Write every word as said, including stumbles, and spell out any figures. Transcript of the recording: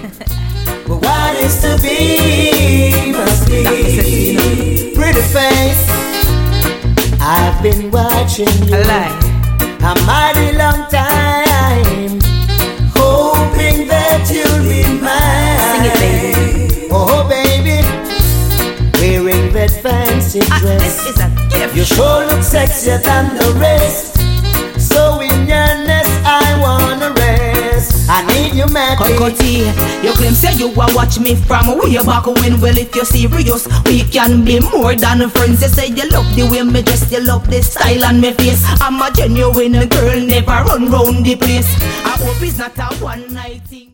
But what is to be must be. Pretty face, I've been watching you a mighty long time, hoping that you'll be mine. Sing it, baby. Oh, baby, wearing that fancy Ah, dress. this is a gift. You sure look sexier than the rest. So in your nest I wanna rest. I need you, man. Cocotti, you claim say you a watch me from way back when. Well, if you're serious, we can be more than friends. You say you love the way me dress, you love the style on my face. I'm a genuine girl, never run round the place. I hope it's not a one night thing.